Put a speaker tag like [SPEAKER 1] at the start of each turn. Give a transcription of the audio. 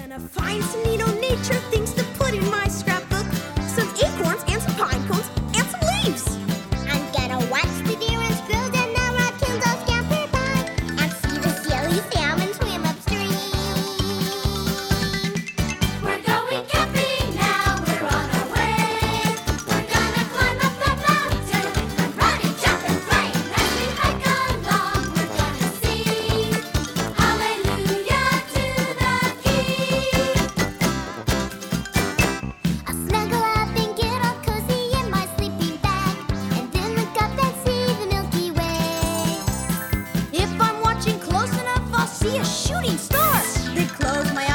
[SPEAKER 1] gonna find some neat old nature things to put in my scrapbook. Some acorns and some pine cones and some leaves.
[SPEAKER 2] I'm gonna watch the deer and squirrels and the raccoons all scamper by and see the silly salmon swim upstream.
[SPEAKER 3] We're going camping now, we're on our way. We're gonna climb up that mountain and run and jump and play. As we hike along, we're gonna sing hallelujah to the King.
[SPEAKER 2] I'll snuggle up and get all cozy in my sleeping bag and then look up and see the Milky Way.
[SPEAKER 1] If I'm watching close enough, I'll see a shooting star. Then close my